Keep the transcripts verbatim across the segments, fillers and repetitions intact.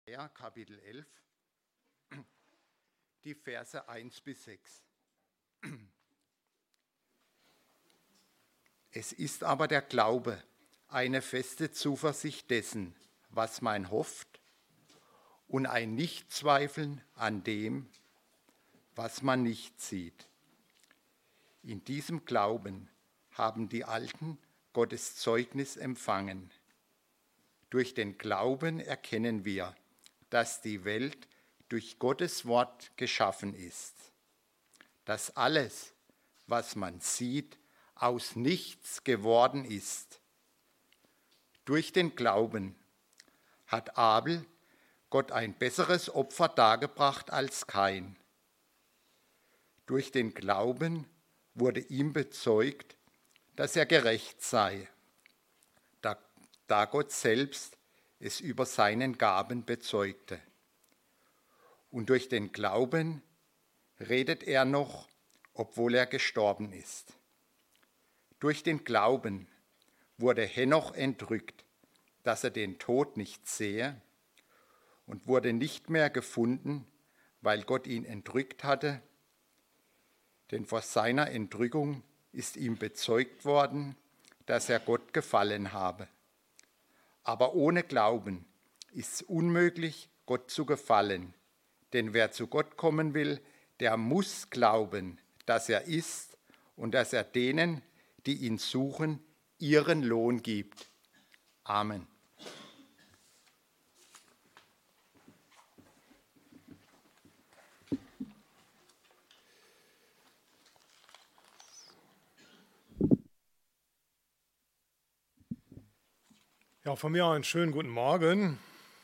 Ja, Kapitel elf, die Verse eins bis sechs. Es ist aber der Glaube, eine feste Zuversicht dessen, was man hofft, und ein Nichtzweifeln an dem, was man nicht sieht. In diesem Glauben haben die Alten Gottes Zeugnis empfangen. Durch den Glauben erkennen wir, dass die Welt durch Gottes Wort geschaffen ist, dass alles, was man sieht, aus nichts geworden ist. Durch den Glauben hat Abel Gott ein besseres Opfer dargebracht als Kain. Durch den Glauben wurde ihm bezeugt, dass er gerecht sei, da, da Gott selbst es über seinen Gaben bezeugte. Und durch den Glauben redet er noch, obwohl er gestorben ist. Durch den Glauben wurde Henoch entrückt, dass er den Tod nicht sehe, und wurde nicht mehr gefunden, weil Gott ihn entrückt hatte. Denn vor seiner Entrückung ist ihm bezeugt worden, dass er Gott gefallen habe. Aber ohne Glauben ist es unmöglich, Gott zu gefallen. Denn wer zu Gott kommen will, der muss glauben, dass er ist und dass er denen, die ihn suchen, ihren Lohn gibt. Amen. Ja, von mir auch einen schönen guten Morgen.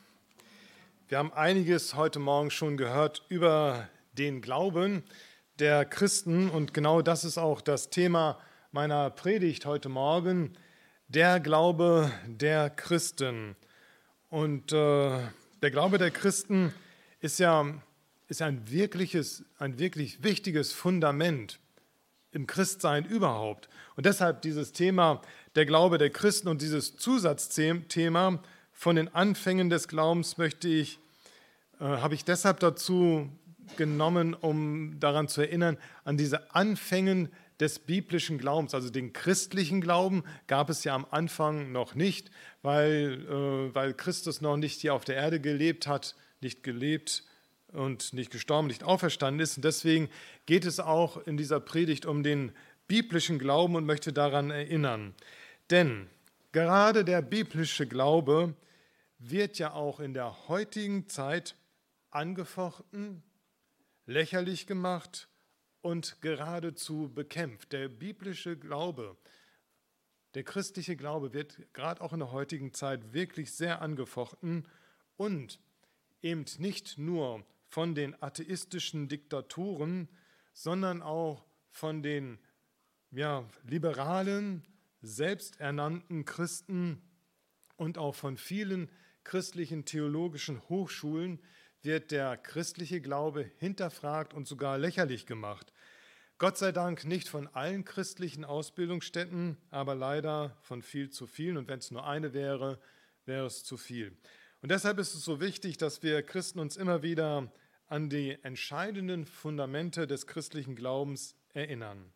Wir haben einiges heute Morgen schon gehört über den Glauben der Christen und genau das ist auch das Thema meiner Predigt heute Morgen, der Glaube der Christen. Und äh, der Glaube der Christen ist ja ist ein, wirkliches, ein wirklich wichtiges Fundament im Christsein überhaupt. Und deshalb dieses Thema der Glaube der Christen und dieses Zusatzthema von den Anfängen des Glaubens möchte ich, äh, habe ich deshalb dazu genommen, um daran zu erinnern, an diese Anfängen des biblischen Glaubens, also den christlichen Glauben gab es ja am Anfang noch nicht, weil, äh, weil Christus noch nicht hier auf der Erde gelebt hat, nicht gelebt und nicht gestorben, nicht auferstanden ist. Und deswegen geht es auch in dieser Predigt um den biblischen Glauben und möchte daran erinnern. Denn gerade der biblische Glaube wird ja auch in der heutigen Zeit angefochten, lächerlich gemacht und geradezu bekämpft. Der biblische Glaube, der christliche Glaube wird gerade auch in der heutigen Zeit wirklich sehr angefochten und eben nicht nur von den atheistischen Diktaturen, sondern auch von den ja, liberalen, selbsternannten Christen und auch von vielen christlichen theologischen Hochschulen wird der christliche Glaube hinterfragt und sogar lächerlich gemacht. Gott sei Dank nicht von allen christlichen Ausbildungsstätten, aber leider von viel zu vielen. Und wenn es nur eine wäre, wäre es zu viel. Und deshalb ist es so wichtig, dass wir Christen uns immer wieder an die entscheidenden Fundamente des christlichen Glaubens erinnern.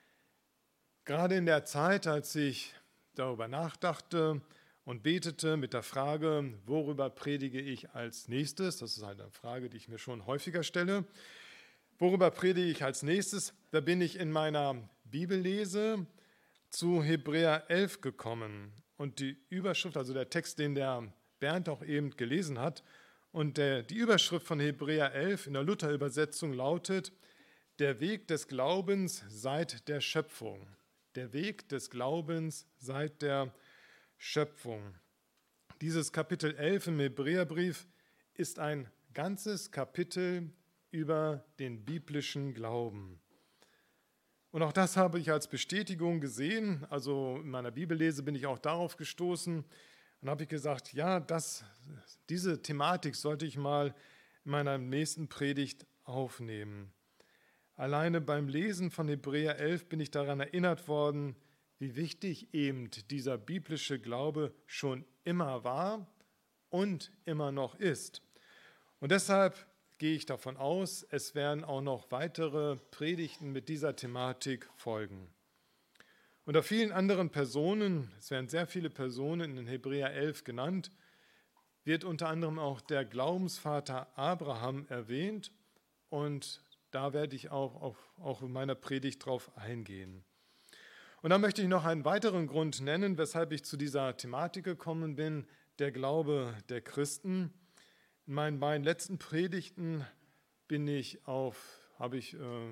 Gerade in der Zeit, als ich darüber nachdachte und betete mit der Frage, worüber predige ich als nächstes, das ist halt eine Frage, die ich mir schon häufiger stelle, worüber predige ich als nächstes, da bin ich in meiner Bibellese zu Hebräer elf gekommen und die Überschrift, also der Text, den der Bernd auch eben gelesen hat, und der, die Überschrift von Hebräer elf in der Luther-Übersetzung lautet, der Weg des Glaubens seit der Schöpfung. Der Weg des Glaubens seit der Schöpfung. Dieses Kapitel elf im Hebräerbrief ist ein ganzes Kapitel über den biblischen Glauben. Und auch das habe ich als Bestätigung gesehen. Also in meiner Bibellese bin ich auch darauf gestoßen und habe ich gesagt, ja, das, diese Thematik sollte ich mal in meiner nächsten Predigt aufnehmen. Alleine beim Lesen von Hebräer elf bin ich daran erinnert worden, wie wichtig eben dieser biblische Glaube schon immer war und immer noch ist. Und deshalb gehe ich davon aus, es werden auch noch weitere Predigten mit dieser Thematik folgen. Unter vielen anderen Personen, es werden sehr viele Personen in Hebräer elf genannt, wird unter anderem auch der Glaubensvater Abraham erwähnt und da werde ich auch, auf, auch in meiner Predigt drauf eingehen. Und dann möchte ich noch einen weiteren Grund nennen, weshalb ich zu dieser Thematik gekommen bin, der Glaube der Christen. In meinen beiden letzten Predigten bin ich auf, habe ich,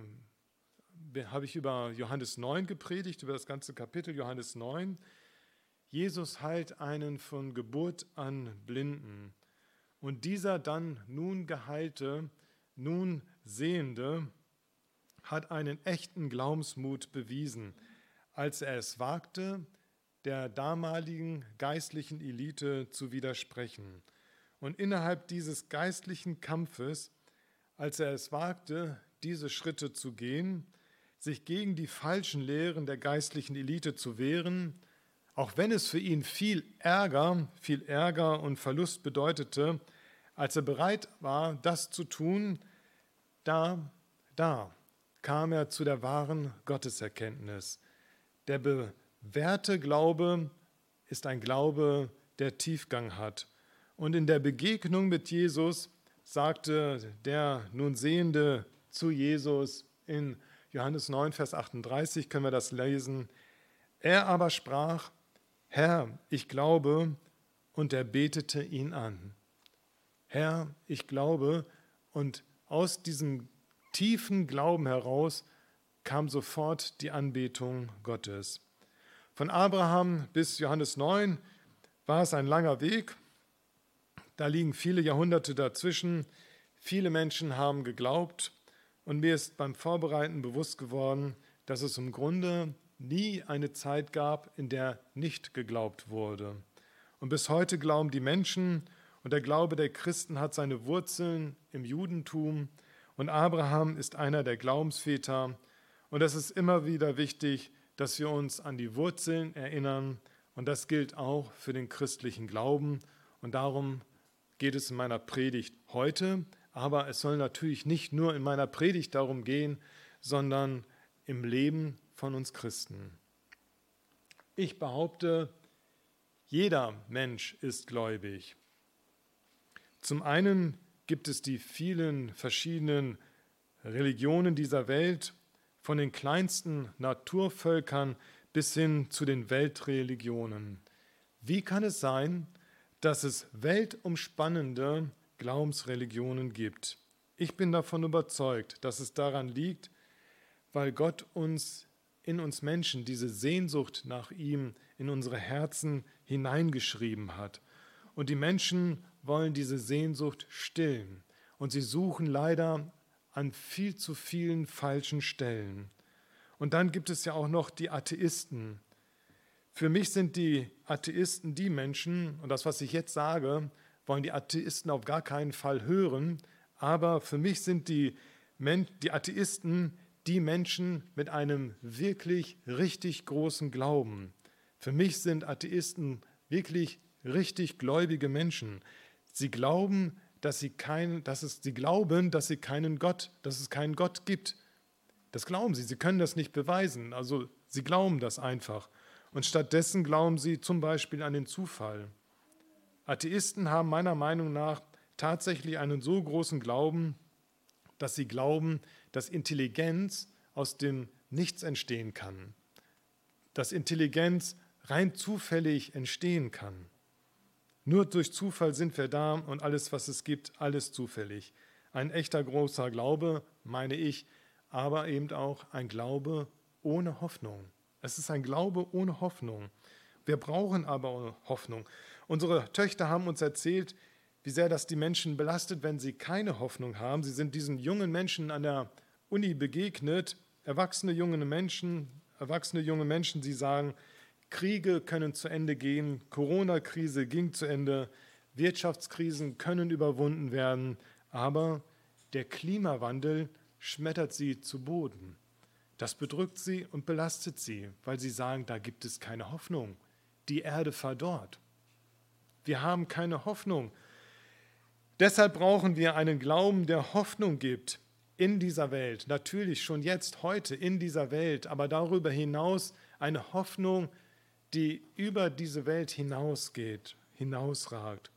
äh, habe ich über Johannes neun gepredigt, über das ganze Kapitel Johannes neun. Jesus heilt einen von Geburt an Blinden. Und dieser dann nun Geheilte, nun Sehende, hat einen echten Glaubensmut bewiesen, als er es wagte, der damaligen geistlichen Elite zu widersprechen. Und innerhalb dieses geistlichen Kampfes, als er es wagte, diese Schritte zu gehen, sich gegen die falschen Lehren der geistlichen Elite zu wehren, auch wenn es für ihn viel Ärger, viel Ärger und Verlust bedeutete, als er bereit war, das zu tun, da, da kam er zu der wahren Gotteserkenntnis. Der bewährte Glaube ist ein Glaube, der Tiefgang hat. Und in der Begegnung mit Jesus sagte der nun Sehende zu Jesus, in Johannes neun, Vers achtunddreißig können wir das lesen, er aber sprach, Herr, ich glaube, und er betete ihn an. Herr, ich glaube, und aus diesem tiefen Glauben heraus kam sofort die Anbetung Gottes. Von Abraham bis Johannes neun war es ein langer Weg. Da liegen viele Jahrhunderte dazwischen. Viele Menschen haben geglaubt. Und mir ist beim Vorbereiten bewusst geworden, dass es im Grunde nie eine Zeit gab, in der nicht geglaubt wurde. Und bis heute glauben die Menschen, und der Glaube der Christen hat seine Wurzeln im Judentum. Und Abraham ist einer der Glaubensväter. Und es ist immer wieder wichtig, dass wir uns an die Wurzeln erinnern. Und das gilt auch für den christlichen Glauben. Und darum geht es in meiner Predigt heute. Aber es soll natürlich nicht nur in meiner Predigt darum gehen, sondern im Leben von uns Christen. Ich behaupte, jeder Mensch ist gläubig. Zum einen gibt es die vielen verschiedenen Religionen dieser Welt, von den kleinsten Naturvölkern bis hin zu den Weltreligionen. Wie kann es sein, dass es weltumspannende Glaubensreligionen gibt? Ich bin davon überzeugt, dass es daran liegt, weil Gott uns in uns Menschen diese Sehnsucht nach ihm in unsere Herzen hineingeschrieben hat. Und die Menschen wollen diese Sehnsucht stillen. Und sie suchen leider an viel zu vielen falschen Stellen. Und dann gibt es ja auch noch die Atheisten. Für mich sind die Atheisten die Menschen, und das, was ich jetzt sage, wollen die Atheisten auf gar keinen Fall hören, aber für mich sind die, Men- die Atheisten die Menschen mit einem wirklich richtig großen Glauben. Für mich sind Atheisten wirklich richtig gläubige Menschen. Sie glauben, dass sie kein, dass es, sie glauben, dass sie keinen Gott, dass es keinen Gott gibt. Das glauben sie. Sie können das nicht beweisen. Also sie glauben das einfach. Und stattdessen glauben sie zum Beispiel an den Zufall. Atheisten haben meiner Meinung nach tatsächlich einen so großen Glauben, dass sie glauben, dass Intelligenz aus dem Nichts entstehen kann. Dass Intelligenz rein zufällig entstehen kann. Nur durch Zufall sind wir da und alles, was es gibt, alles zufällig. Ein echter großer Glaube, meine ich, aber eben auch ein Glaube ohne Hoffnung. Es ist ein Glaube ohne Hoffnung. Wir brauchen aber Hoffnung. Unsere Töchter haben uns erzählt, wie sehr das die Menschen belastet, wenn sie keine Hoffnung haben. Sie sind diesen jungen Menschen an der Uni begegnet, erwachsene junge Menschen, erwachsene junge Menschen, die sagen, Kriege können zu Ende gehen, Corona-Krise ging zu Ende, Wirtschaftskrisen können überwunden werden, aber der Klimawandel schmettert sie zu Boden. Das bedrückt sie und belastet sie, weil sie sagen, da gibt es keine Hoffnung. Die Erde verdorrt. Wir haben keine Hoffnung. Deshalb brauchen wir einen Glauben, der Hoffnung gibt in dieser Welt. Natürlich schon jetzt, heute in dieser Welt, aber darüber hinaus eine Hoffnung, die über diese Welt hinausgeht, hinausragt.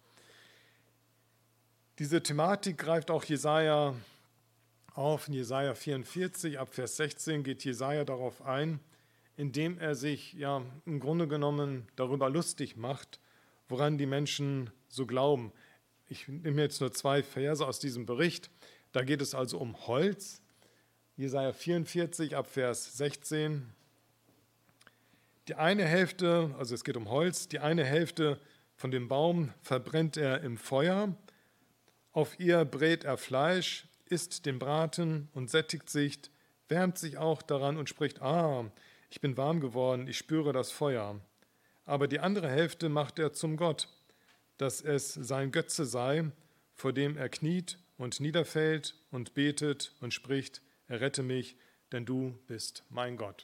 Diese Thematik greift auch Jesaja auf. In Jesaja vierundvierzig, ab Vers sechzehn, geht Jesaja darauf ein, indem er sich ja im Grunde genommen darüber lustig macht, woran die Menschen so glauben. Ich nehme jetzt nur zwei Verse aus diesem Bericht. Da geht es also um Holz. Jesaja vierundvierzig, ab Vers sechzehn. Die eine Hälfte, also es geht um Holz, die eine Hälfte von dem Baum verbrennt er im Feuer. Auf ihr brät er Fleisch, isst den Braten und sättigt sich, wärmt sich auch daran und spricht, ah, ich bin warm geworden, ich spüre das Feuer. Aber die andere Hälfte macht er zum Gott, dass es sein Götze sei, vor dem er kniet und niederfällt und betet und spricht, errette mich, denn du bist mein Gott.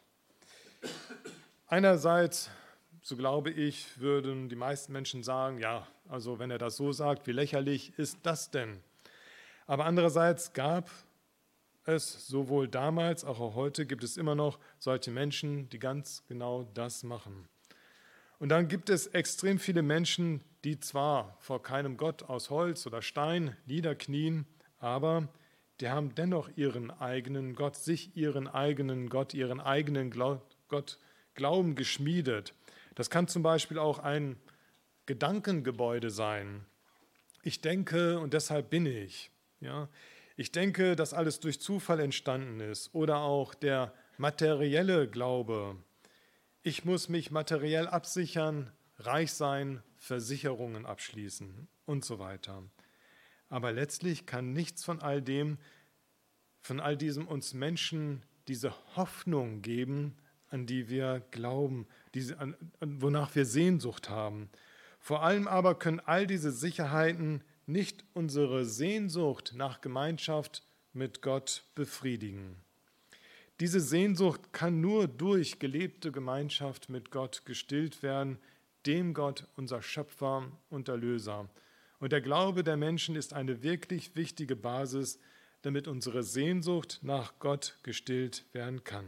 Einerseits, so glaube ich, würden die meisten Menschen sagen, ja, also wenn er das so sagt, wie lächerlich ist das denn? Aber andererseits gab es sowohl damals, auch, auch heute gibt es immer noch solche Menschen, die ganz genau das machen. Und dann gibt es extrem viele Menschen, die zwar vor keinem Gott aus Holz oder Stein niederknien, aber die haben dennoch ihren eigenen Gott, sich ihren eigenen Gott, ihren eigenen Gott Glauben geschmiedet. Das kann zum Beispiel auch ein Gedankengebäude sein. Ich denke und deshalb bin ich. Ja? Ich denke, dass alles durch Zufall entstanden ist. Oder auch der materielle Glaube. Ich muss mich materiell absichern, reich sein, Versicherungen abschließen und so weiter. Aber letztlich kann nichts von all dem, von all diesem uns Menschen diese Hoffnung geben, an die wir glauben, diese, an, wonach wir Sehnsucht haben. Vor allem aber können all diese Sicherheiten nicht unsere Sehnsucht nach Gemeinschaft mit Gott befriedigen. Diese Sehnsucht kann nur durch gelebte Gemeinschaft mit Gott gestillt werden, dem Gott, unser Schöpfer und Erlöser. Und der Glaube der Menschen ist eine wirklich wichtige Basis, damit unsere Sehnsucht nach Gott gestillt werden kann.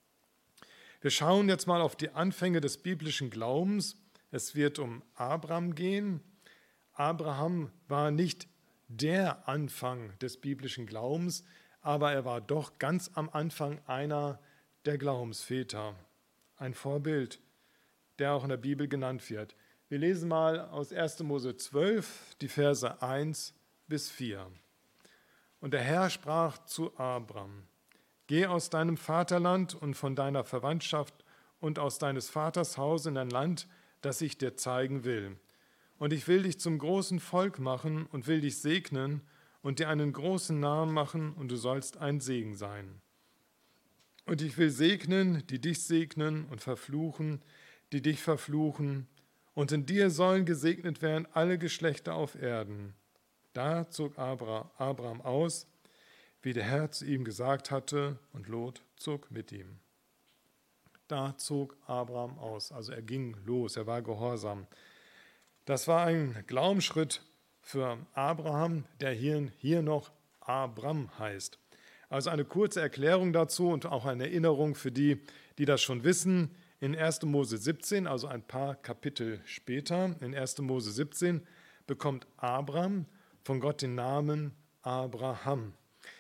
Wir schauen jetzt mal auf die Anfänge des biblischen Glaubens. Es wird um Abraham gehen. Abraham war nicht der Anfang des biblischen Glaubens, aber er war doch ganz am Anfang einer der Glaubensväter. Ein Vorbild, der auch in der Bibel genannt wird. Wir lesen mal aus erster Mose zwölf, die Verse eins bis vier. Und der Herr sprach zu Abram: Geh aus deinem Vaterland und von deiner Verwandtschaft und aus deines Vaters Haus in ein Land, das ich dir zeigen will. Und ich will dich zum großen Volk machen und will dich segnen und dir einen großen Namen machen, und du sollst ein Segen sein. Und ich will segnen, die dich segnen, und verfluchen, die dich verfluchen. Und in dir sollen gesegnet werden alle Geschlechter auf Erden. Da zog Abraham aus, wie der Herr zu ihm gesagt hatte, und Lot zog mit ihm. Da zog Abraham aus, also er ging los, er war gehorsam. Das war ein Glaubensschritt für Abraham, der hier, hier noch Abram heißt. Also eine kurze Erklärung dazu und auch eine Erinnerung für die, die das schon wissen. In erster Mose siebzehn, also ein paar Kapitel später, in erster Mose siebzehn, bekommt Abram von Gott den Namen Abraham.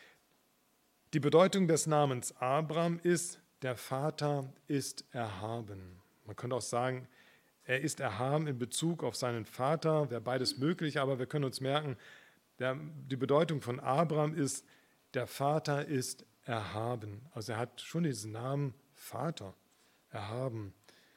Die Bedeutung des Namens Abram ist, der Vater ist erhaben. Man könnte auch sagen, er ist erhaben in Bezug auf seinen Vater, wäre beides möglich, aber wir können uns merken, der, die Bedeutung von Abram ist, der Vater ist erhaben. Also er hat schon diesen Namen Vater, erhaben.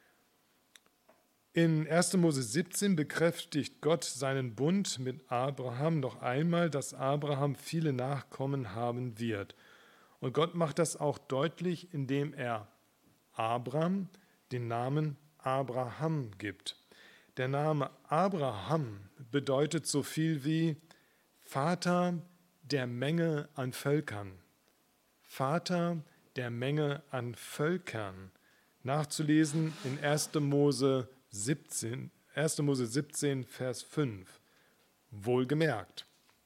In erster Mose siebzehn bekräftigt Gott seinen Bund mit Abraham noch einmal, dass Abraham viele Nachkommen haben wird. Und Gott macht das auch deutlich, indem er Abram den Namen Abraham gibt. Der Name Abraham bedeutet so viel wie Vater der Menge an Völkern. Vater der Menge an Völkern. Nachzulesen in erster Mose siebzehn, erster Mose siebzehn, Vers fünf. Wohlgemerkt,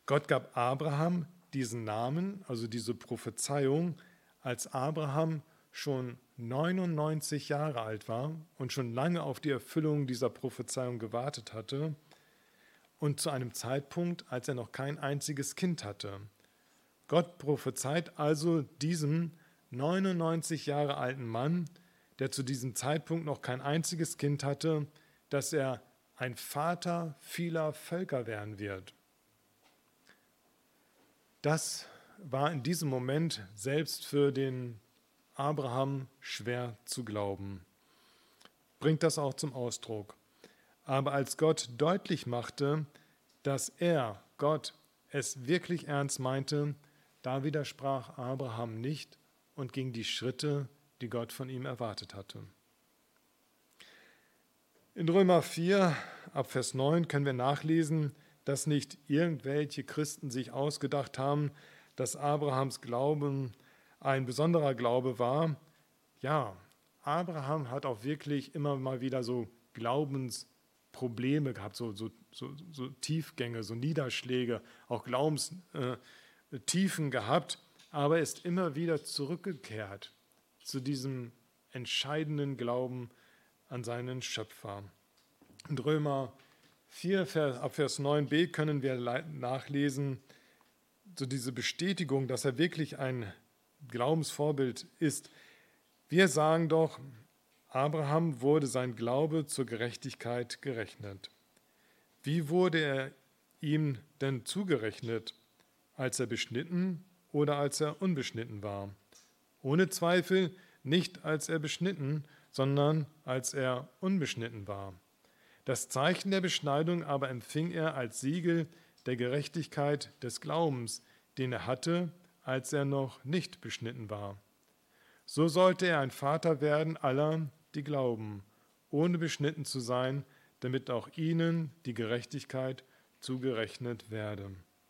Gott gab Abraham diesen Namen, also diese Prophezeiung, als Abraham schon neunundneunzig Jahre alt war und schon lange auf die Erfüllung dieser Prophezeiung gewartet hatte und zu einem Zeitpunkt, als er noch kein einziges Kind hatte. Gott prophezeit also diesem neunundneunzig Jahre alten Mann, der zu diesem Zeitpunkt noch kein einziges Kind hatte, dass er ein Vater vieler Völker werden wird. Das war in diesem Moment selbst für den Abraham schwer zu glauben. Bringt das auch zum Ausdruck. Aber als Gott deutlich machte, dass er, Gott, es wirklich ernst meinte, da widersprach Abraham nicht und ging die Schritte, die Gott von ihm erwartet hatte. In Römer vier, ab Vers neun können wir nachlesen, dass nicht irgendwelche Christen sich ausgedacht haben, dass Abrahams Glauben ein besonderer Glaube war. Ja, Abraham hat auch wirklich immer mal wieder so Glaubensprobleme gehabt, so, so, so, so Tiefgänge, so Niederschläge, auch Glaubenstiefen gehabt, aber er ist immer wieder zurückgekehrt zu diesem entscheidenden Glauben an seinen Schöpfer. In Römer vier, ab Vers neun b können wir nachlesen, so diese Bestätigung, dass er wirklich ein Glaubensvorbild ist. Wir sagen doch, Abraham wurde sein Glaube zur Gerechtigkeit gerechnet. Wie wurde er ihm denn zugerechnet? Als er beschnitten oder als er unbeschnitten war? Ohne Zweifel nicht als er beschnitten, sondern als er unbeschnitten war. Das Zeichen der Beschneidung aber empfing er als Siegel der Gerechtigkeit des Glaubens, den er hatte, als er noch nicht beschnitten war. So sollte er ein Vater werden aller, die glauben, ohne beschnitten zu sein, damit auch ihnen die Gerechtigkeit zugerechnet werde.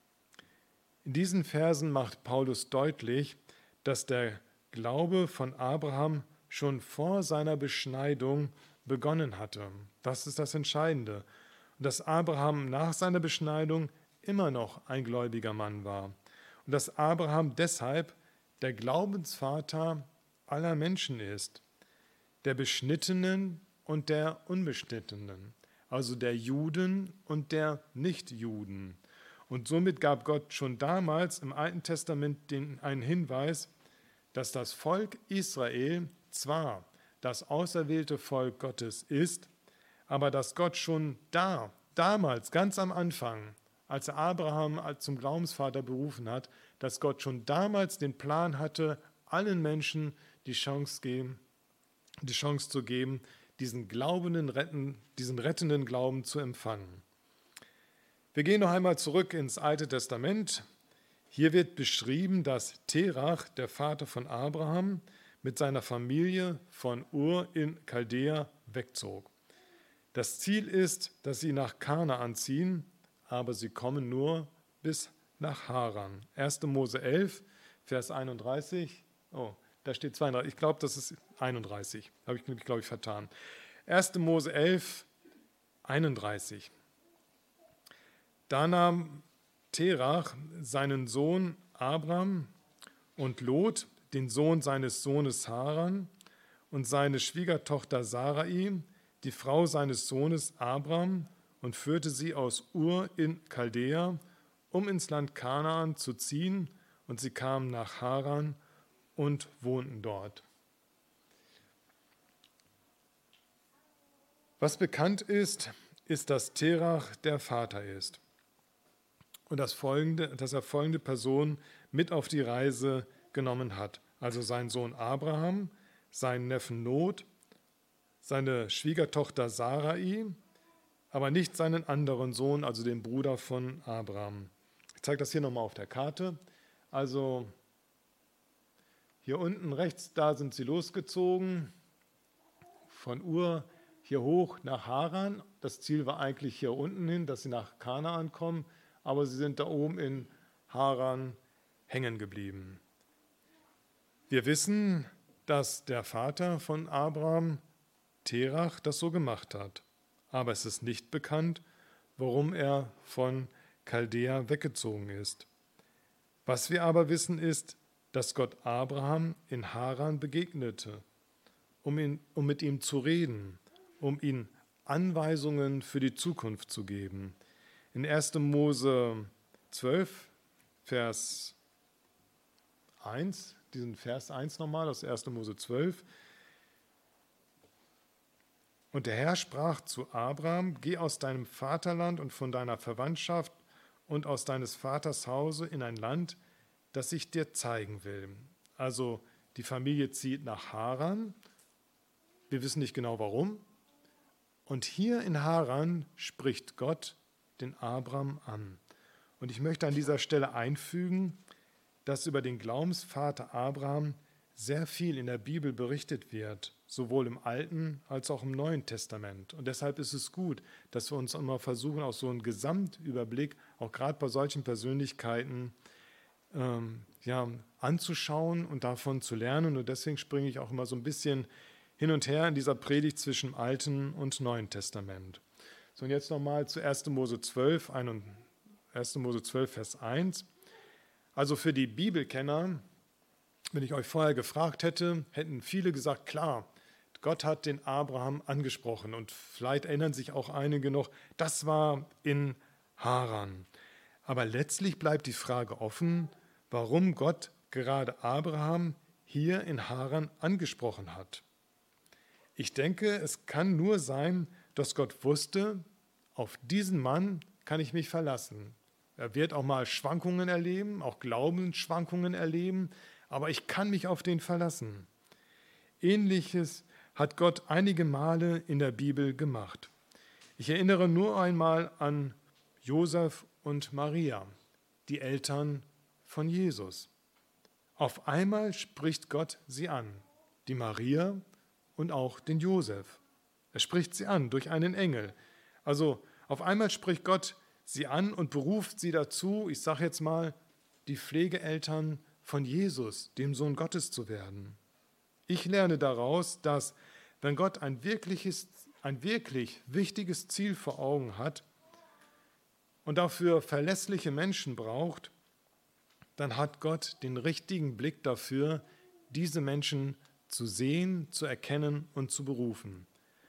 In diesen Versen macht Paulus deutlich, dass der Glaube von Abraham schon vor seiner Beschneidung begonnen hatte. Das ist das Entscheidende. Und dass Abraham nach seiner Beschneidung immer noch ein gläubiger Mann war. Und dass Abraham deshalb der Glaubensvater aller Menschen ist, der Beschnittenen und der Unbeschnittenen, also der Juden und der Nichtjuden. Und somit gab Gott schon damals im Alten Testament den, einen Hinweis, dass das Volk Israel zwar das auserwählte Volk Gottes ist, aber dass Gott schon da, damals, ganz am Anfang, als er Abraham zum Glaubensvater berufen hat, dass Gott schon damals den Plan hatte, allen Menschen die Chance, geben, die Chance zu geben, diesen glaubenden, retten, diesen rettenden Glauben zu empfangen. Wir gehen noch einmal zurück ins Alte Testament. Hier wird beschrieben, dass Terach, der Vater von Abraham, mit seiner Familie von Ur in Chaldea wegzog. Das Ziel ist, dass sie nach Kanaan ziehen, aber sie kommen nur bis nach Haran. erster Mose elf, Vers einunddreißig. Oh, da steht zweiunddreißig. Ich glaube, das ist einunddreißig. Habe ich, glaube ich, vertan. erster Mose elf, einunddreißig. Da nahm Terach seinen Sohn Abram und Lot, den Sohn seines Sohnes Haran, und seine Schwiegertochter Sarai, die Frau seines Sohnes Abram, und führte sie aus Ur in Chaldea, um ins Land Kanaan zu ziehen, und sie kamen nach Haran und wohnten dort. Was bekannt ist, ist, dass Terach der Vater ist und dass, folgende, dass er folgende Personen mit auf die Reise genommen hat. Also seinen Sohn Abraham, seinen Neffen Lot, seine Schwiegertochter Sarai, aber nicht seinen anderen Sohn, also den Bruder von Abraham. Ich zeige das hier nochmal auf der Karte. Also hier unten rechts, da sind sie losgezogen, von Ur hier hoch nach Haran. Das Ziel war eigentlich hier unten hin, dass sie nach Kanaan kommen, aber sie sind da oben in Haran hängen geblieben. Wir wissen, dass der Vater von Abraham, Terach, das so gemacht hat. Aber es ist nicht bekannt, warum er von Chaldea weggezogen ist. Was wir aber wissen ist, dass Gott Abraham in Haran begegnete, um, ihn, um mit ihm zu reden, um ihm Anweisungen für die Zukunft zu geben. In erster Mose zwölf, Vers eins, diesen Vers eins nochmal aus erster Mose zwölf. Und der Herr sprach zu Abraham: Geh aus deinem Vaterland und von deiner Verwandtschaft und aus deines Vaters Hause in ein Land, das ich dir zeigen will. Also die Familie zieht nach Haran. Wir wissen nicht genau warum. Und hier in Haran spricht Gott den Abraham an. Und ich möchte an dieser Stelle einfügen, dass über den Glaubensvater Abraham sehr viel in der Bibel berichtet wird, sowohl im Alten als auch im Neuen Testament. Und deshalb ist es gut, dass wir uns immer versuchen, auch so einen Gesamtüberblick, auch gerade bei solchen Persönlichkeiten, ähm, ja, anzuschauen und davon zu lernen. Und deswegen springe ich auch immer so ein bisschen hin und her in dieser Predigt zwischen Alten und Neuen Testament. So, und jetzt nochmal zu erster Mose zwölf, erster Mose zwölf, Vers eins. Also für die Bibelkenner, wenn ich euch vorher gefragt hätte, hätten viele gesagt, klar, Gott hat den Abraham angesprochen. Und vielleicht erinnern sich auch einige noch, das war in Haran. Aber letztlich bleibt die Frage offen, warum Gott gerade Abraham hier in Haran angesprochen hat. Ich denke, es kann nur sein, dass Gott wusste, auf diesen Mann kann ich mich verlassen. Er wird auch mal Schwankungen erleben, auch Glaubensschwankungen erleben, aber ich kann mich auf den verlassen. Ähnliches hat Gott einige Male in der Bibel gemacht. Ich erinnere nur einmal an Josef und Maria, die Eltern von Jesus. Auf einmal spricht Gott sie an, die Maria und auch den Josef. Er spricht sie an durch einen Engel. Also auf einmal spricht Gott sie an und beruft sie dazu, ich sage jetzt mal, die Pflegeeltern von Jesus, dem Sohn Gottes zu werden. Ich lerne daraus, dass wenn Gott ein wirkliches, ein wirklich wichtiges Ziel vor Augen hat und dafür verlässliche Menschen braucht, dann hat Gott den richtigen Blick dafür, diese Menschen zu sehen, zu erkennen und zu berufen.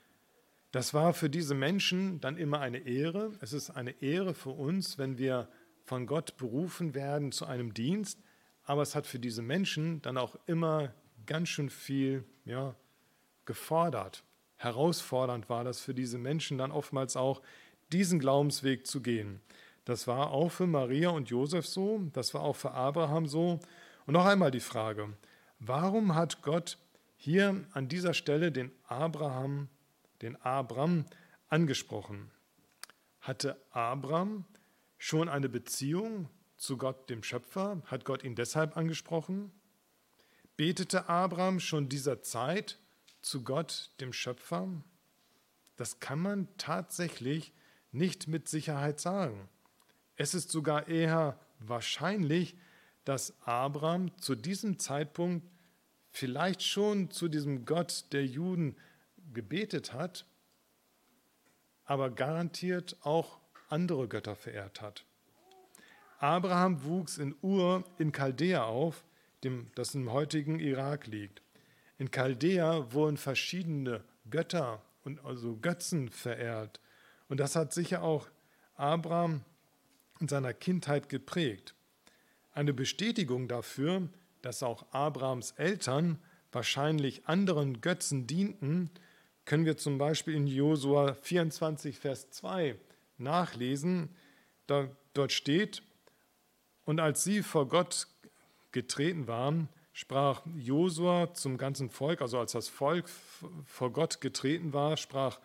Das war für diese Menschen dann immer eine Ehre. Es ist eine Ehre für uns, wenn wir von Gott berufen werden zu einem Dienst, aber es hat für diese Menschen dann auch immer ganz schön viel ja, gefordert. Herausfordernd war das für diese Menschen dann oftmals auch, diesen Glaubensweg zu gehen. Das war auch für Maria und Josef so, das war auch für Abraham so. Und noch einmal die Frage, warum hat Gott hier an dieser Stelle den Abraham, den Abram angesprochen? Hatte Abram schon eine Beziehung zu Gott, dem Schöpfer? Hat Gott ihn deshalb angesprochen? Betete Abram schon dieser Zeit zu Gott, dem Schöpfer? Das kann man tatsächlich nicht mit Sicherheit sagen. Es ist sogar eher wahrscheinlich, dass Abram zu diesem Zeitpunkt vielleicht schon zu diesem Gott der Juden gebetet hat, aber garantiert auch andere Götter verehrt hat. Abraham wuchs in Ur in Chaldea auf, dem, das im heutigen Irak liegt. In Chaldea wurden verschiedene Götter und also Götzen verehrt. Und das hat sicher auch Abraham in seiner Kindheit geprägt. Eine Bestätigung dafür, dass auch Abrahams Eltern wahrscheinlich anderen Götzen dienten, können wir zum Beispiel in Josua vierundzwanzig, Vers zwei nachlesen. Da, dort steht, und als sie vor Gott getreten waren, sprach Josua zum ganzen Volk, also als das Volk vor Gott getreten war, sprach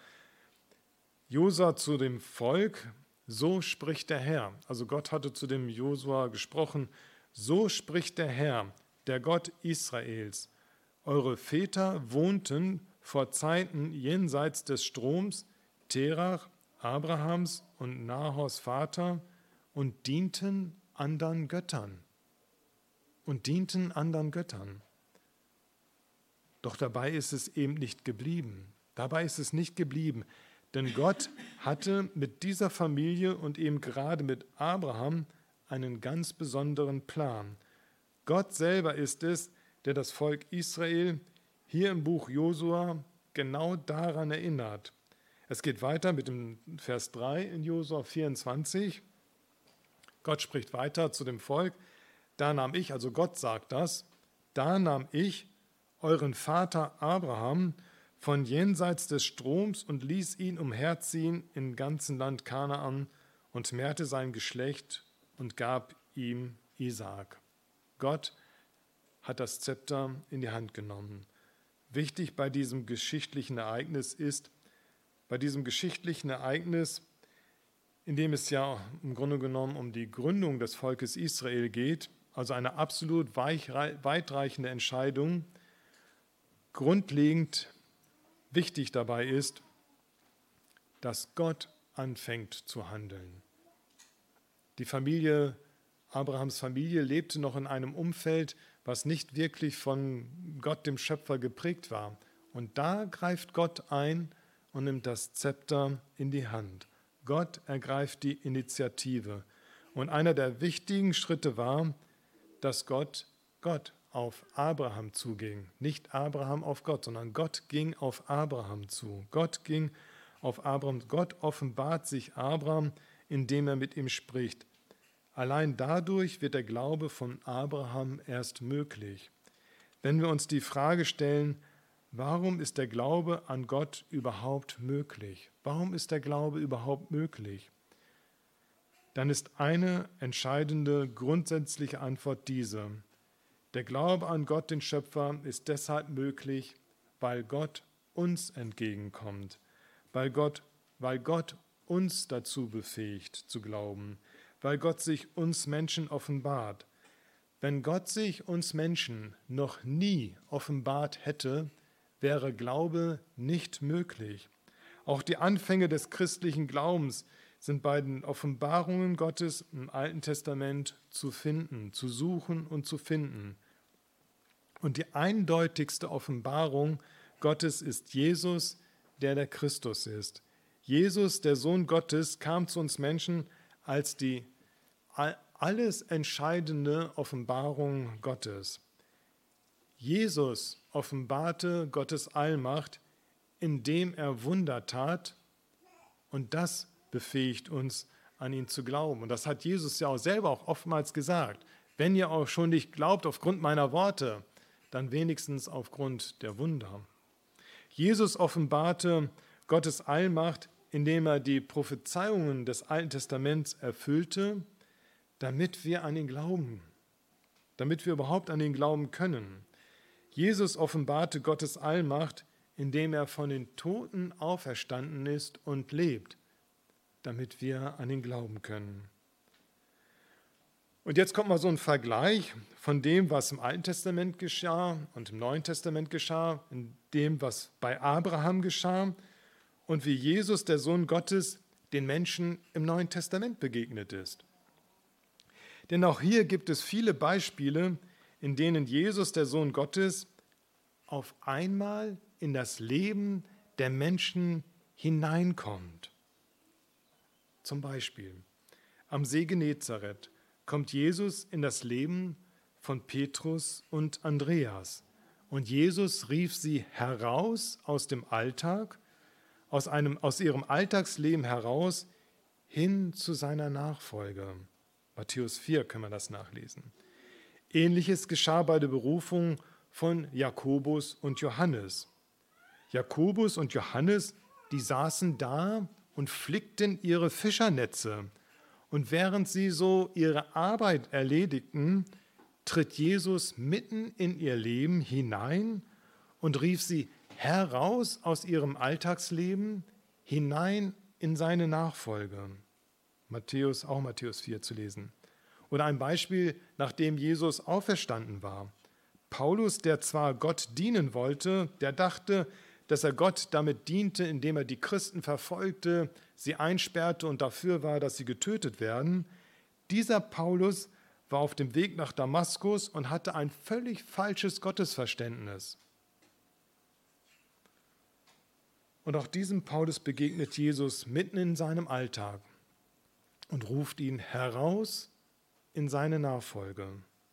Josua zu dem Volk, so spricht der Herr. Also Gott hatte zu dem Josua gesprochen, so spricht der Herr, der Gott Israels. Eure Väter wohnten vor Zeiten jenseits des Stroms, Terach, Abrahams und Nahors Vater, und dienten anderen Göttern. Und dienten anderen Göttern. Doch dabei ist es eben nicht geblieben. Dabei ist es nicht geblieben. Denn Gott hatte mit dieser Familie und eben gerade mit Abraham einen ganz besonderen Plan. Gott selber ist es, der das Volk Israel hier im Buch Josua genau daran erinnert. Es geht weiter mit dem Vers drei in Josua vierundzwanzig. Gott spricht weiter zu dem Volk. Da nahm ich, also Gott sagt das, da nahm ich euren Vater Abraham von jenseits des Stroms und ließ ihn umherziehen im ganzen Land Kanaan und mehrte sein Geschlecht und gab ihm Isaak. Gott hat das Zepter in die Hand genommen. Wichtig bei diesem geschichtlichen Ereignis ist, bei diesem geschichtlichen Ereignis, in dem es ja im Grunde genommen um die Gründung des Volkes Israel geht, also eine absolut weitreichende Entscheidung, grundlegend wichtig dabei ist, dass Gott anfängt zu handeln. Die Familie, Abrahams Familie, lebte noch in einem Umfeld, was nicht wirklich von Gott, dem Schöpfer, geprägt war. Und da greift Gott ein und nimmt das Zepter in die Hand. Gott ergreift die Initiative. Und einer der wichtigen Schritte war, dass Gott, Gott auf Abraham zuging. Nicht Abraham auf Gott, sondern Gott ging auf Abraham zu. Gott ging auf Abraham. Gott offenbart sich Abraham, indem er mit ihm spricht. Allein dadurch wird der Glaube von Abraham erst möglich. Wenn wir uns die Frage stellen, warum ist der Glaube an Gott überhaupt möglich? Warum ist der Glaube überhaupt möglich? Dann ist eine entscheidende, grundsätzliche Antwort diese. Der Glaube an Gott, den Schöpfer, ist deshalb möglich, weil Gott uns entgegenkommt, weil Gott, weil Gott uns dazu befähigt zu glauben, weil Gott sich uns Menschen offenbart. Wenn Gott sich uns Menschen noch nie offenbart hätte, wäre Glaube nicht möglich. Auch die Anfänge des christlichen Glaubens sind bei den Offenbarungen Gottes im Alten Testament zu finden, zu suchen und zu finden. Und die eindeutigste Offenbarung Gottes ist Jesus, der der Christus ist. Jesus, der Sohn Gottes, kam zu uns Menschen als die alles entscheidende Offenbarung Gottes. Jesus offenbarte Gottes Allmacht, indem er Wunder tat, und das befähigt uns, an ihn zu glauben. Und das hat Jesus ja auch selber auch oftmals gesagt. Wenn ihr auch schon nicht glaubt aufgrund meiner Worte, dann wenigstens aufgrund der Wunder. Jesus offenbarte Gottes Allmacht, indem er die Prophezeiungen des Alten Testaments erfüllte, damit wir an ihn glauben, damit wir überhaupt an ihn glauben können. Jesus offenbarte Gottes Allmacht, indem er von den Toten auferstanden ist und lebt, damit wir an ihn glauben können. Und jetzt kommt mal so ein Vergleich von dem, was im Alten Testament geschah und im Neuen Testament geschah, in dem, was bei Abraham geschah und wie Jesus, der Sohn Gottes, den Menschen im Neuen Testament begegnet ist. Denn auch hier gibt es viele Beispiele, in denen Jesus, der Sohn Gottes, auf einmal in das Leben der Menschen hineinkommt. Zum Beispiel am See Genezareth kommt Jesus in das Leben von Petrus und Andreas. Und Jesus rief sie heraus aus dem Alltag, aus, einem, aus ihrem Alltagsleben heraus, hin zu seiner Nachfolge. Matthäus vier können wir das nachlesen. Ähnliches geschah bei der Berufung von Jakobus und Johannes. Jakobus und Johannes, die saßen da und flickten ihre Fischernetze. Und während sie so ihre Arbeit erledigten, tritt Jesus mitten in ihr Leben hinein und rief sie heraus aus ihrem Alltagsleben hinein in seine Nachfolge. Matthäus, auch Matthäus vier zu lesen. Oder ein Beispiel, nachdem Jesus auferstanden war. Paulus, der zwar Gott dienen wollte, der dachte, dass er Gott damit diente, indem er die Christen verfolgte, sie einsperrte und dafür war, dass sie getötet werden. Dieser Paulus war auf dem Weg nach Damaskus und hatte ein völlig falsches Gottesverständnis. Und auch diesem Paulus begegnet Jesus mitten in seinem Alltag und ruft ihn heraus in seine Nachfolge.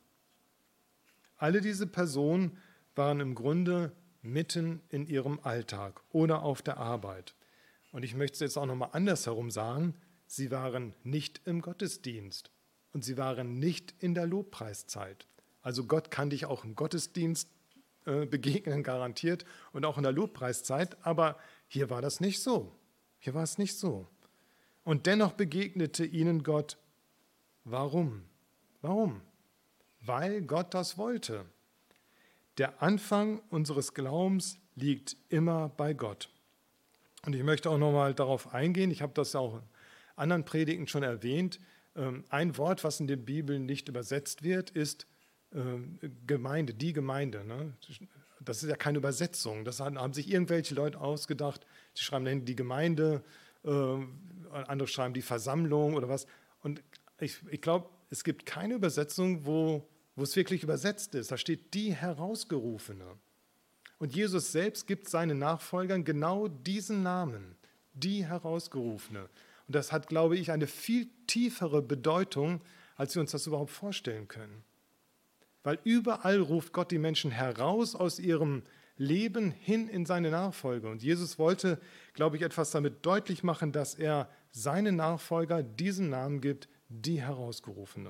Alle diese Personen waren im Grunde mitten in ihrem Alltag oder auf der Arbeit. Und ich möchte es jetzt auch nochmal andersherum sagen, sie waren nicht im Gottesdienst und sie waren nicht in der Lobpreiszeit. Also Gott kann dich auch im Gottesdienst äh, begegnen, garantiert, und auch in der Lobpreiszeit, aber hier war das nicht so. Hier war es nicht so. Und dennoch begegnete ihnen Gott. Warum? Warum? Weil Gott das wollte. Der Anfang unseres Glaubens liegt immer bei Gott. Und ich möchte auch nochmal darauf eingehen, ich habe das auch in anderen Predigten schon erwähnt, ein Wort, was in der Bibel nicht übersetzt wird, ist Gemeinde, die Gemeinde. Ne? Das ist ja keine Übersetzung, das haben sich irgendwelche Leute ausgedacht, die schreiben dahin die Gemeinde, andere schreiben die Versammlung oder was. Und ich, ich glaube, es gibt keine Übersetzung, wo, wo es wirklich übersetzt ist. Da steht die Herausgerufene. Und Jesus selbst gibt seinen Nachfolgern genau diesen Namen, die Herausgerufene. Und das hat, glaube ich, eine viel tiefere Bedeutung, als wir uns das überhaupt vorstellen können. Weil überall ruft Gott die Menschen heraus aus ihrem Leben hin in seine Nachfolge. Und Jesus wollte, glaube ich, etwas damit deutlich machen, dass er seinen Nachfolger diesen Namen gibt, die Herausgerufene.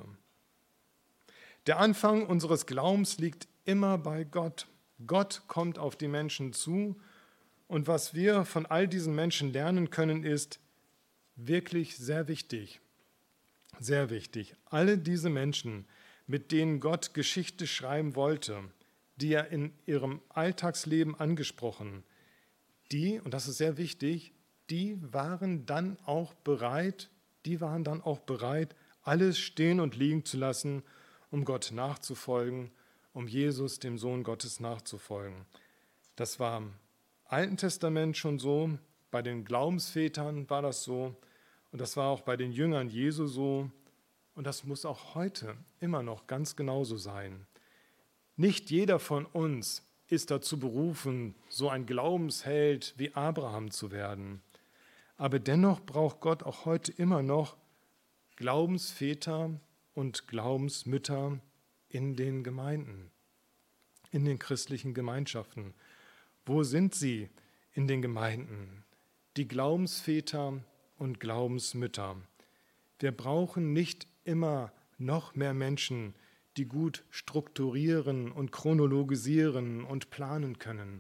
Der Anfang unseres Glaubens liegt immer bei Gott. Gott kommt auf die Menschen zu. Und was wir von all diesen Menschen lernen können, ist wirklich sehr wichtig. Sehr wichtig. Alle diese Menschen, mit denen Gott Geschichte schreiben wollte, die er in ihrem Alltagsleben angesprochen, die, und das ist sehr wichtig, die waren dann auch bereit, die waren dann auch bereit, alles stehen und liegen zu lassen, um Gott nachzufolgen, um Jesus, dem Sohn Gottes, nachzufolgen. Das war im Alten Testament schon so, bei den Glaubensvätern war das so und das war auch bei den Jüngern Jesu so und das muss auch heute immer noch ganz genauso sein. Nicht jeder von uns ist dazu berufen, so ein Glaubensheld wie Abraham zu werden. Aber dennoch braucht Gott auch heute immer noch Glaubensväter und Glaubensmütter in den Gemeinden, in den christlichen Gemeinschaften. Wo sind sie in den Gemeinden? Die Glaubensväter und Glaubensmütter. Wir brauchen nicht immer noch mehr Menschen, die gut strukturieren und chronologisieren und planen können.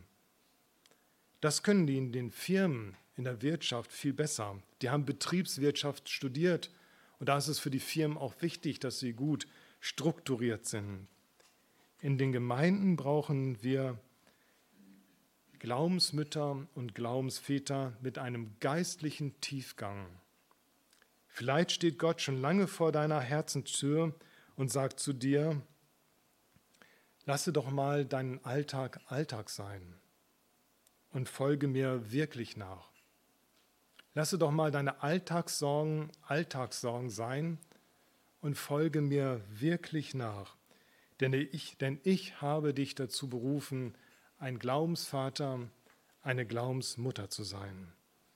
Das können die in den Firmen, in der Wirtschaft viel besser. Die haben Betriebswirtschaft studiert und da ist es für die Firmen auch wichtig, dass sie gut strukturiert sind. In den Gemeinden brauchen wir Glaubensmütter und Glaubensväter mit einem geistlichen Tiefgang. Vielleicht steht Gott schon lange vor deiner Herzenstür und sagt zu dir, lasse doch mal deinen Alltag Alltag sein und folge mir wirklich nach. Lasse doch mal deine Alltagssorgen Alltagssorgen sein und folge mir wirklich nach. Denn ich, denn ich habe dich dazu berufen, ein Glaubensvater, eine Glaubensmutter zu sein.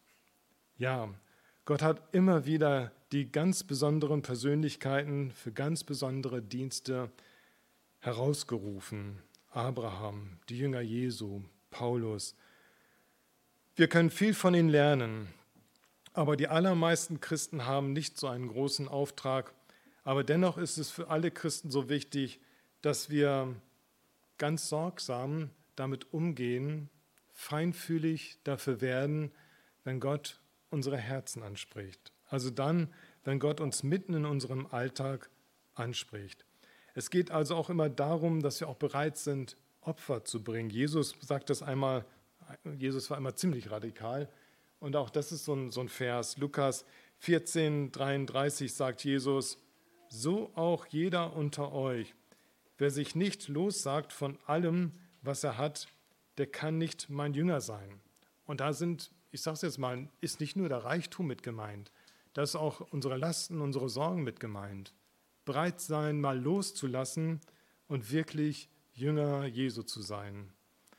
Ja, Gott hat immer wieder die ganz besonderen Persönlichkeiten für ganz besondere Dienste herausgerufen. Abraham, die Jünger Jesu, Paulus. Wir können viel von ihnen lernen, aber die allermeisten Christen haben nicht so einen großen Auftrag. Aber dennoch ist es für alle Christen so wichtig, dass wir ganz sorgsam damit umgehen, feinfühlig dafür werden, wenn Gott unsere Herzen anspricht. Also dann, wenn Gott uns mitten in unserem Alltag anspricht. Es geht also auch immer darum, dass wir auch bereit sind, Opfer zu bringen. Jesus sagt das einmal, Jesus war immer ziemlich radikal und auch das ist so ein, so ein Vers. Lukas vierzehn, dreiunddreißig sagt Jesus, so auch jeder unter euch, wer sich nicht lossagt von allem, was er hat, der kann nicht mein Jünger sein. Und da sind, ich sage es jetzt mal, ist nicht nur der Reichtum mit gemeint, da ist auch unsere Lasten, unsere Sorgen mit gemeint. Bereit sein, mal loszulassen und wirklich Jünger Jesu zu sein.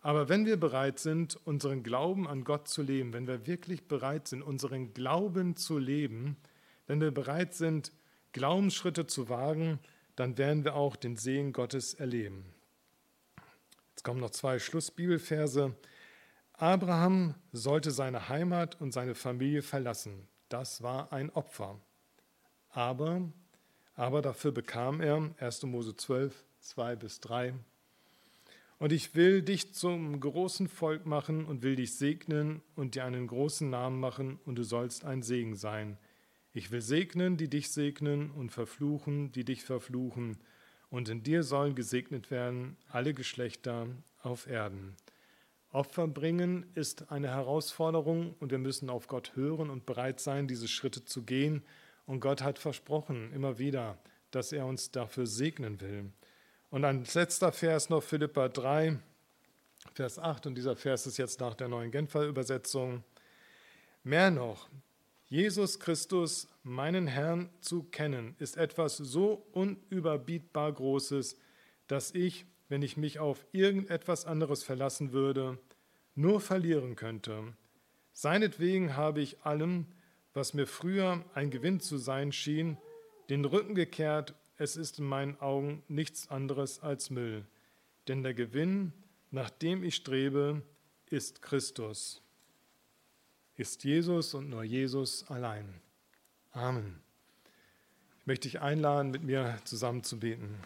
Aber wenn wir bereit sind, unseren Glauben an Gott zu leben, wenn wir wirklich bereit sind, unseren Glauben zu leben, wenn wir bereit sind, Glaubensschritte zu wagen, dann werden wir auch den Segen Gottes erleben. Jetzt kommen noch zwei Schlussbibelverse. Abraham sollte seine Heimat und seine Familie verlassen. Das war ein Opfer. Aber, aber dafür bekam er, erster Mose zwölf, zwei bis drei, und ich will dich zum großen Volk machen und will dich segnen und dir einen großen Namen machen, und du sollst ein Segen sein. Ich will segnen, die dich segnen, und verfluchen, die dich verfluchen. Und in dir sollen gesegnet werden alle Geschlechter auf Erden. Opfer bringen ist eine Herausforderung, und wir müssen auf Gott hören und bereit sein, diese Schritte zu gehen. Und Gott hat versprochen, immer wieder, dass er uns dafür segnen will. Und ein letzter Vers noch, Philipper drei, Vers acht, und dieser Vers ist jetzt nach der neuen Genfer Übersetzung. Mehr noch, Jesus Christus, meinen Herrn, zu kennen, ist etwas so unüberbietbar Großes, dass ich, wenn ich mich auf irgendetwas anderes verlassen würde, nur verlieren könnte. Seinetwegen habe ich allem, was mir früher ein Gewinn zu sein schien, den Rücken gekehrt. Es ist in meinen Augen nichts anderes als Müll. Denn der Gewinn, nach dem ich strebe, ist Christus. Ist Jesus und nur Jesus allein. Amen. Ich möchte dich einladen, mit mir zusammen zu beten.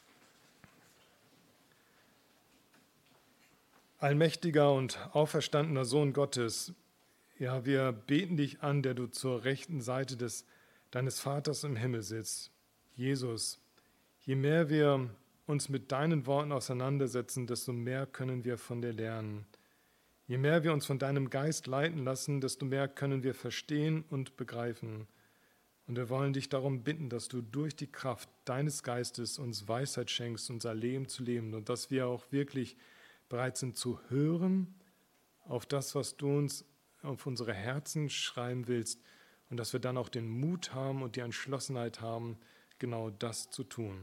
Allmächtiger und auferstandener Sohn Gottes, ja, wir beten dich an, der du zur rechten Seite des, deines Vaters im Himmel sitzt. Jesus, je mehr wir uns mit deinen Worten auseinandersetzen, desto mehr können wir von dir lernen. Je mehr wir uns von deinem Geist leiten lassen, desto mehr können wir verstehen und begreifen. Und wir wollen dich darum bitten, dass du durch die Kraft deines Geistes uns Weisheit schenkst, unser Leben zu leben, und dass wir auch wirklich bereit sind zu hören auf das, was du uns auf unsere Herzen schreiben willst, und dass wir dann auch den Mut haben und die Entschlossenheit haben, genau das zu tun.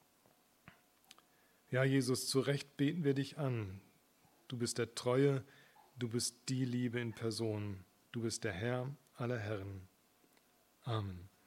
Ja, Jesus, zu Recht beten wir dich an. Du bist der Treue, du bist die Liebe in Person. Du bist der Herr aller Herren. Amen.